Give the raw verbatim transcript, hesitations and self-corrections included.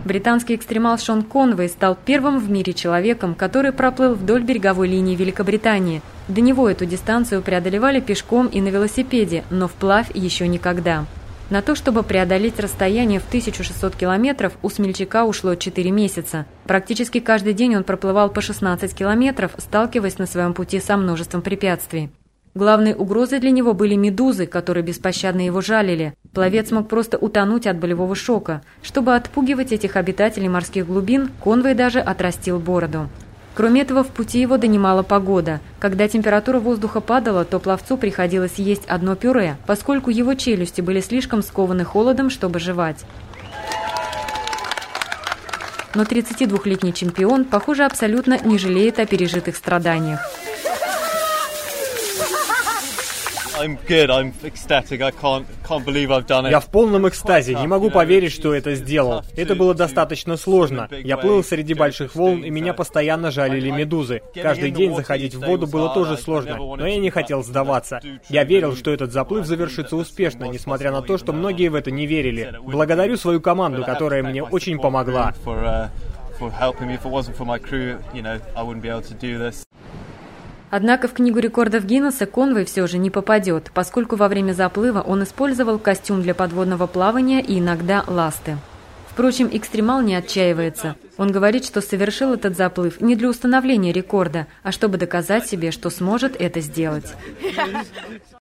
Британский экстремал Шон Конвей стал первым в мире человеком, который проплыл вдоль береговой линии Великобритании. До него эту дистанцию преодолевали пешком и на велосипеде, но вплавь еще никогда. На то, чтобы преодолеть расстояние в тысячу шестьсот километров, у смельчака ушло четыре месяца. Практически каждый день он проплывал по шестнадцать километров, сталкиваясь на своем пути со множеством препятствий. Главной угрозой для него были медузы, которые беспощадно его жалили. Пловец мог просто утонуть от болевого шока. Чтобы отпугивать этих обитателей морских глубин, Конвей даже отрастил бороду. Кроме этого, в пути его донимала погода. Когда температура воздуха падала, то пловцу приходилось есть одно пюре, поскольку его челюсти были слишком скованы холодом, чтобы жевать. Но тридцатидвухлетний чемпион, похоже, абсолютно не жалеет о пережитых страданиях. Я в полном экстазе, не могу поверить, что это сделал. Это было достаточно сложно. Я плыл среди больших волн, и меня постоянно жалили медузы. Каждый день заходить в воду было тоже сложно, но я не хотел сдаваться. Я верил, что этот заплыв завершится успешно, несмотря на то, что многие в это не верили. Благодарю свою команду, которая мне очень помогла. Однако в Книгу рекордов Гиннесса Конвей все же не попадет, поскольку во время заплыва он использовал костюм для подводного плавания и иногда ласты. Впрочем, экстремал не отчаивается. Он говорит, что совершил этот заплыв не для установления рекорда, а чтобы доказать себе, что сможет это сделать.